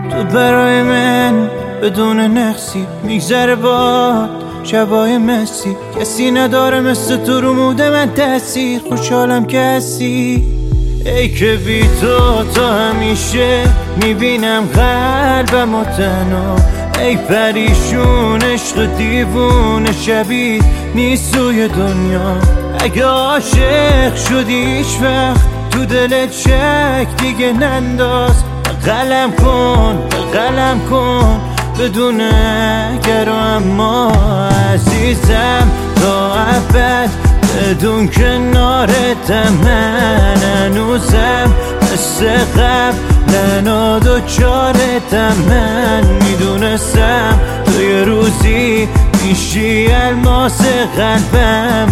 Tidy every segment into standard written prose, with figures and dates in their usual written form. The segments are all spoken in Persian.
تو برای من بدون نقصی میگذره باد شبای مسی. کسی نداره مثل تو رو موده من تأثیر. خوشحالم که هستی ای که بی تو همیشه میبینم قلبم و تنها. ای پریشون عشق دیوونه شبیه نیست توی دنیا. اگه عاشق شدی هیچ وقت تو دلت شک دیگه ننداز. قلم کن بدون اگر و اما عزیزم تا ابد بدون کنارتم. من هنوزم مثل قبل دچارتم. من میدونستم تو یه روزی میشی الماس قلبم.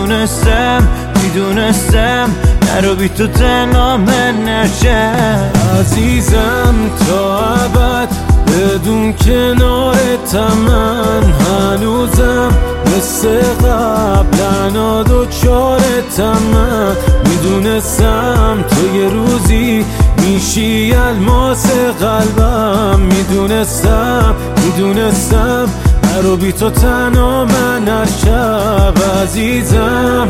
میدونستم نرو بی تو تنها من نشم. عزیزم تا ابد بدون کنارتم. من هنوزم مثل قبل دچارتم. من میدونستم تو یه روزی میشی الماس قلبم. میدونستم نرو بی تو تنها من هر شب. عزیزم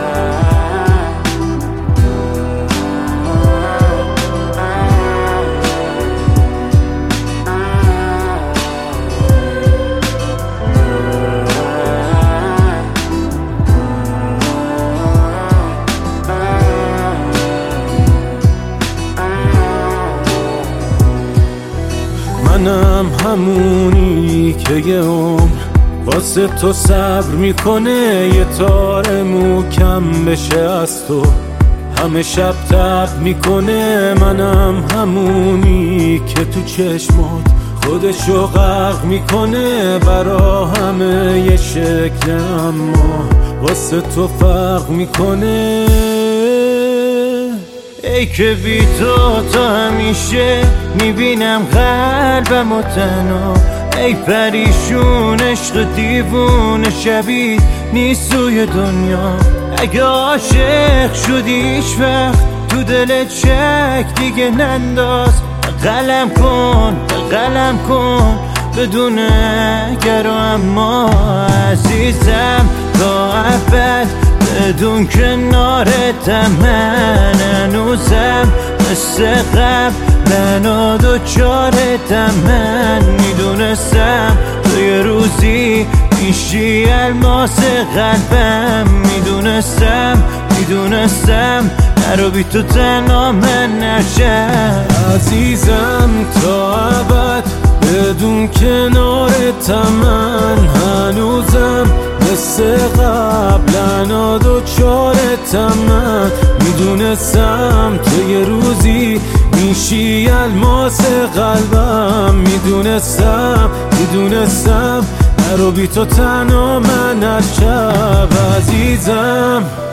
منم همونی که یه عمر واسه تو صبر میکنه. یه تار موکم بشه از تو همه شب تب میکنه. منم همونی که تو چشمات خودشو غرق میکنه. برا همه یه شکل اما واسه تو فرق میکنه. ای که بی تو همیشه میبینم قلبم و تنها. ای پریشون عشق دیوونه شبیه نیست توی دنیا. اگه عاشق شدی هیچ وقت تو دلت شک دیگه ننداز. قلم کن بدون اگر و اما عزیزم تا ابد بدون کنارتم. من هنوزم مثل قبل دچارتم. من میدونستم تو یه روزی میشی الماس قلبم. میدونستم نرو بی تو تنها من نشم. عزیزم تا ابد بدون کنارتم. من هنوزم مثل قبل دچارتم. من میدونستم تو یه روزی میشی الماس قلبم. میدونستم نرو بی تو تنها من هر شب. عزیزم